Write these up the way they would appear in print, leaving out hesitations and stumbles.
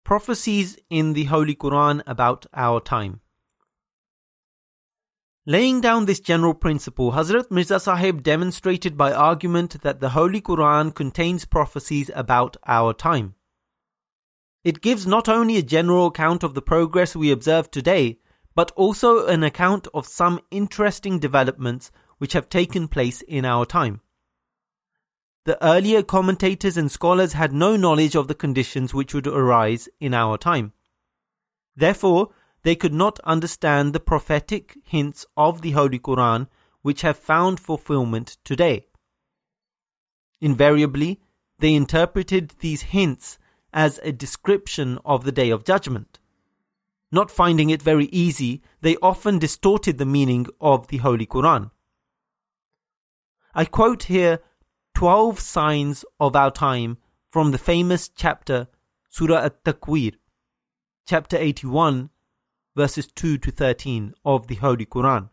Prophecies in the Holy Quran about our time. Laying down this general principle, Hazrat Mirza Sahib demonstrated by argument that the Holy Quran contains prophecies about our time. It gives not only a general account of the progress we observe today, but also an account of some interesting developments which have taken place in our time. The earlier commentators and scholars had no knowledge of the conditions which would arise in our time. Therefore, they could not understand the prophetic hints of the Holy Quran which have found fulfillment today. Invariably, they interpreted these hints as a description of the Day of Judgment. Not finding it very easy, they often distorted the meaning of the Holy Quran. I quote here 12 signs of our time from the famous chapter Surah At-Takwir, chapter 81, verses 2 to 13 of the Holy Quran.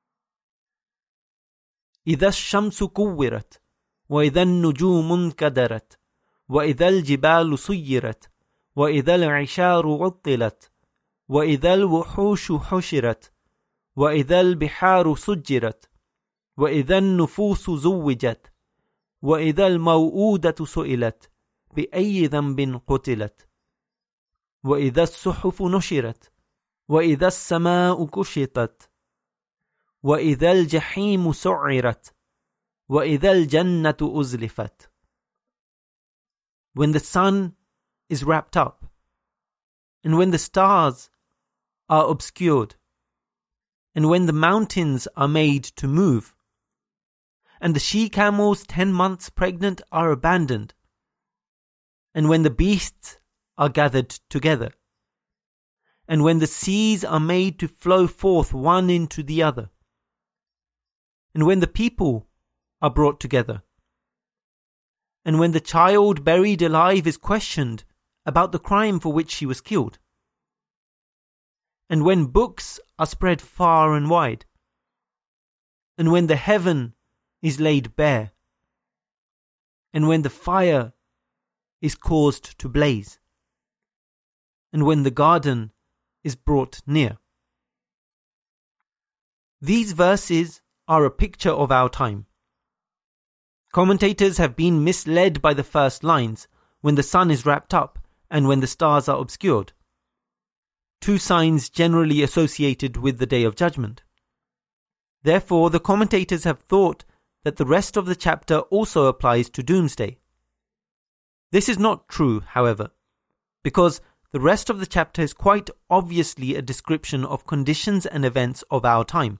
إِذَا الشَّمْسُ كُوِّرَتْ وَإِذَا النُّجُومُ انْكَدَرَتْ وَإِذَا الْجِبَالُ سُيِّرَتْ وَإِذَا الْعِشَارُ عُطِّلَتْ وَإِذَا الْوُحُوشُ حُشِرَتْ وَإِذَا الْبِحَارُ سُجِّرَتْ وَإِذَا النُّفُوسُ زُوِّجَتْ وَإِذَا الْمَوْءُودَةُ سُئِلَتْ بِأَيِّ ذَنبٍ قُتِلَتْ وَإِذَا الصُّحُفُ نُشِرَتْ وَإِذَا السَّمَاءُ كُشِطَتْ وَإِذَا الْجَحِيمُ سُعِّرَتْ وَإِذَا الْجَنَّةُ أُزْلِفَتْ. When the sun is wrapped up, and when the stars are obscured, and when the mountains are made to move, and the she-camels 10 months pregnant are abandoned, and when the beasts are gathered together, and when the seas are made to flow forth one into the other, and when the people are brought together, and when the child buried alive is questioned about the crime for which she was killed, and when books are spread far and wide, and when the heaven is laid bare, and when the fire is caused to blaze, and when the garden is brought near. These verses are a picture of our time. Commentators have been misled by the first lines, when the sun is wrapped up and when the stars are obscured, two signs generally associated with the Day of Judgment. Therefore, the commentators have thought that the rest of the chapter also applies to doomsday. This is not true, however, because the rest of the chapter is quite obviously a description of conditions and events of our time.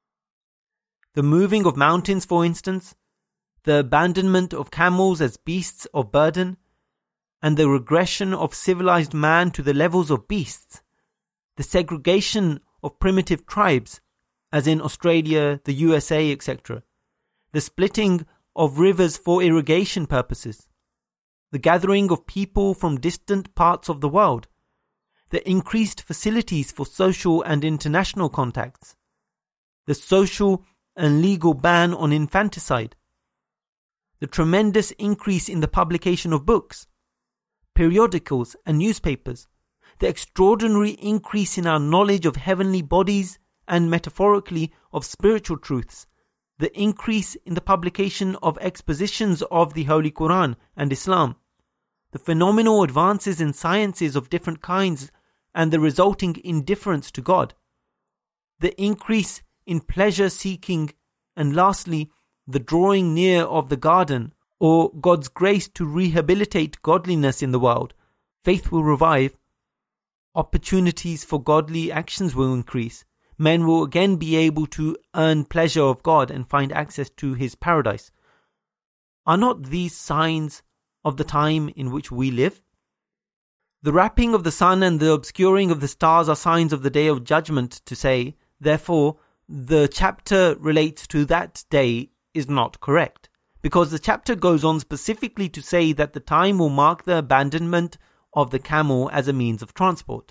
The moving of mountains, for instance, the abandonment of camels as beasts of burden, and the regression of civilized man to the levels of beasts, the segregation of primitive tribes, as in Australia, the USA, etc., the splitting of rivers for irrigation purposes, the gathering of people from distant parts of the world, the increased facilities for social and international contacts, the social and legal ban on infanticide, the tremendous increase in the publication of books, periodicals and newspapers, the extraordinary increase in our knowledge of heavenly bodies and metaphorically of spiritual truths, the increase in the publication of expositions of the Holy Quran and Islam, the phenomenal advances in sciences of different kinds and the resulting indifference to God, the increase in pleasure seeking, and lastly, the drawing near of the garden, or God's grace to rehabilitate godliness in the world. Faith will revive, opportunities for godly actions will increase, men will again be able to earn pleasure of God and find access to His paradise. Are not these signs of the time in which we live? The wrapping of the sun and the obscuring of the stars are signs of the Day of Judgment, to say, therefore, the chapter relates to that day is not correct, because the chapter goes on specifically to say that the time will mark the abandonment of the camel as a means of transport.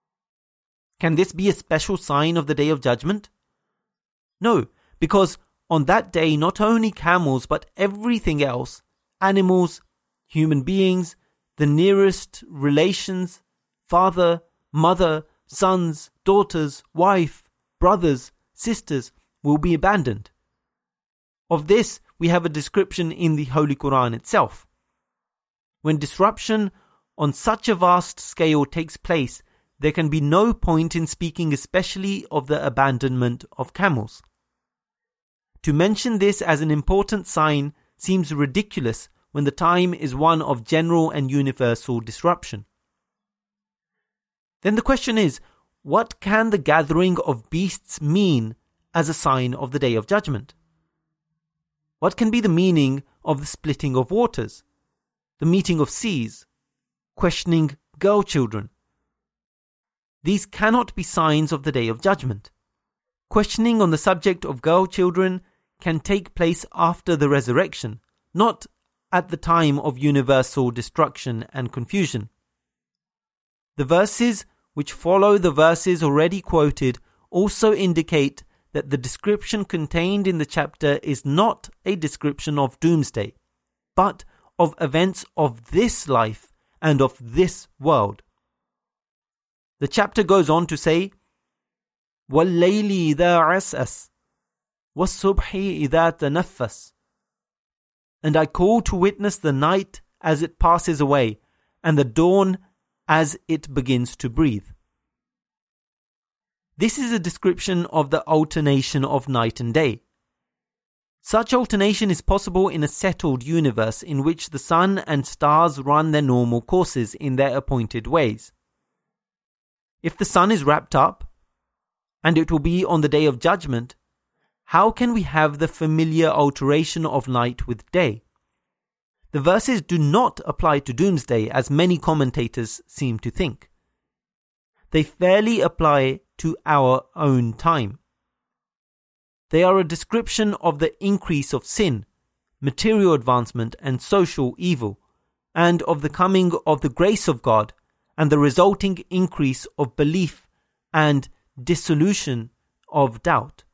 Can this be a special sign of the Day of Judgment? No, because on that day not only camels but everything else, animals, human beings, the nearest relations, father, mother, sons, daughters, wife, brothers, sisters will be abandoned. Of this, we have a description in the Holy Quran itself. When disruption on such a vast scale takes place, there can be no point in speaking especially of the abandonment of camels. To mention this as an important sign seems ridiculous when the time is one of general and universal disruption. Then the question is, what can the gathering of beasts mean as a sign of the Day of Judgment? What can be the meaning of the splitting of waters, the meeting of seas, questioning girl children? These cannot be signs of the Day of Judgment. Questioning on the subject of girl children can take place after the resurrection, not at the time of universal destruction and confusion. The verses which follow the verses already quoted also indicate that the description contained in the chapter is not a description of doomsday, but of events of this life and of this world. The chapter goes on to say, وَاللَّيْلِ إِذَا عَسْأَسَ وَالصُّبْحِ إِذَا تَنَفَّسَ. And I call to witness the night as it passes away, and the dawn as it begins to breathe. This is a description of the alternation of night and day. Such alternation is possible in a settled universe in which the sun and stars run their normal courses in their appointed ways. If the sun is wrapped up, and it will be on the Day of Judgment, how can we have the familiar alteration of night with day? The verses do not apply to doomsday as many commentators seem to think. They fairly apply to our own time. They are a description of the increase of sin, material advancement and social evil, and of the coming of the grace of God and the resulting increase of belief and dissolution of doubt.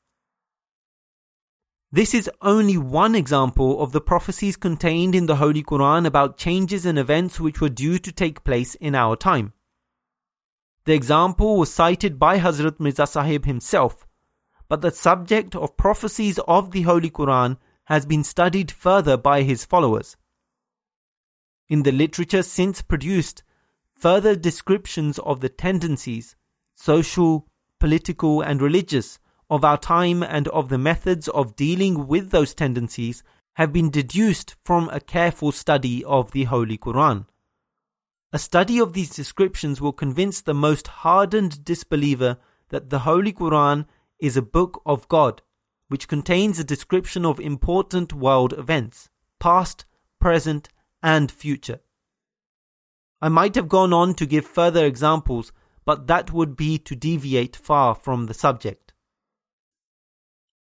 This is only one example of the prophecies contained in the Holy Quran about changes and events which were due to take place in our time. The example was cited by Hazrat Mirza Sahib himself, but the subject of prophecies of the Holy Quran has been studied further by his followers. In the literature since produced, further descriptions of the tendencies, social, political and religious, of our time and of the methods of dealing with those tendencies have been deduced from a careful study of the Holy Quran. A study of these descriptions will convince the most hardened disbeliever that the Holy Quran is a book of God, which contains a description of important world events, past, present, and future. I might have gone on to give further examples, but that would be to deviate far from the subject.